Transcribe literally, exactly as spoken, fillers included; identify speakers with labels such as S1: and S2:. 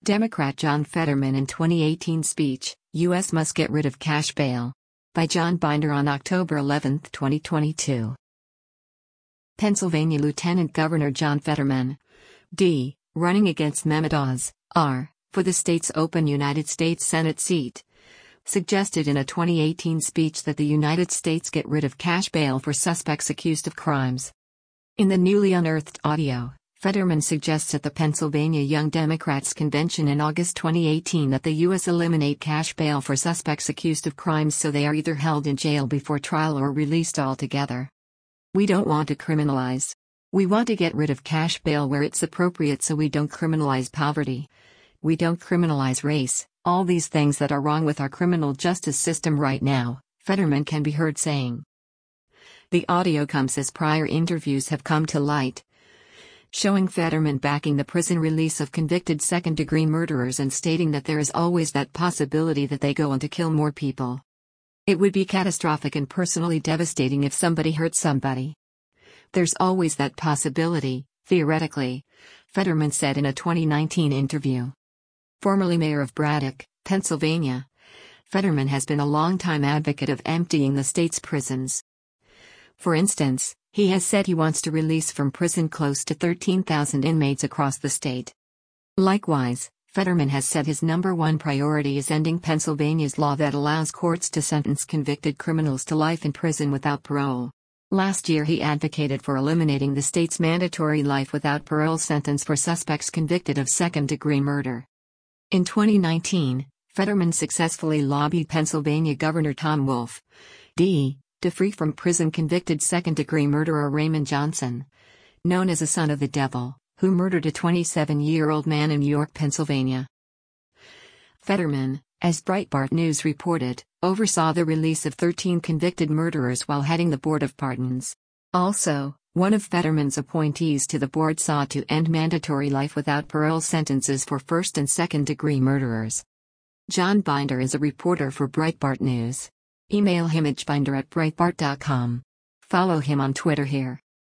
S1: Democrat John Fetterman in twenty eighteen speech, U S must get rid of cash bail. By John Binder on October eleventh, twenty twenty-two. Pennsylvania Lieutenant Governor John Fetterman, D., running against Mehmet Oz, R., for the state's open United States Senate seat, suggested in a twenty eighteen speech that the United States get rid of cash bail for suspects accused of crimes. In the newly unearthed audio, Fetterman suggests at the Pennsylvania Young Democrats Convention in August twenty eighteen that the U S eliminate cash bail for suspects accused of crimes so they are either held in jail before trial or released altogether. We don't want to criminalize. We want to get rid of cash bail where it's appropriate so we don't criminalize poverty. We don't criminalize race, all these things that are wrong with our criminal justice system right now, Fetterman can be heard saying. The audio comes as prior interviews have come to light, showing Fetterman backing the prison release of convicted second-degree murderers and stating that there is always that possibility that they go on to kill more people. It would be catastrophic and personally devastating if somebody hurt somebody. There's always that possibility, theoretically, Fetterman said in a twenty nineteen interview. Formerly mayor of Braddock, Pennsylvania, Fetterman has been a longtime advocate of emptying the state's prisons. For instance, he has said he wants to release from prison close to thirteen thousand inmates across the state. Likewise, Fetterman has said his number one priority is ending Pennsylvania's law that allows courts to sentence convicted criminals to life in prison without parole. Last year he advocated for eliminating the state's mandatory life without parole sentence for suspects convicted of second-degree murder. In twenty nineteen, Fetterman successfully lobbied Pennsylvania Governor Tom Wolf, D., to free from prison convicted second-degree murderer Raymond Johnson, known as a son of the devil, who murdered a twenty-seven-year-old man in York, Pennsylvania. Fetterman, as Breitbart News reported, oversaw the release of thirteen convicted murderers while heading the Board of Pardons. Also, one of Fetterman's appointees to the board sought to end mandatory life without parole sentences for first- and second-degree murderers. John Binder is a reporter for Breitbart News. Email him at binder at breitbart dot com. Follow him on Twitter here.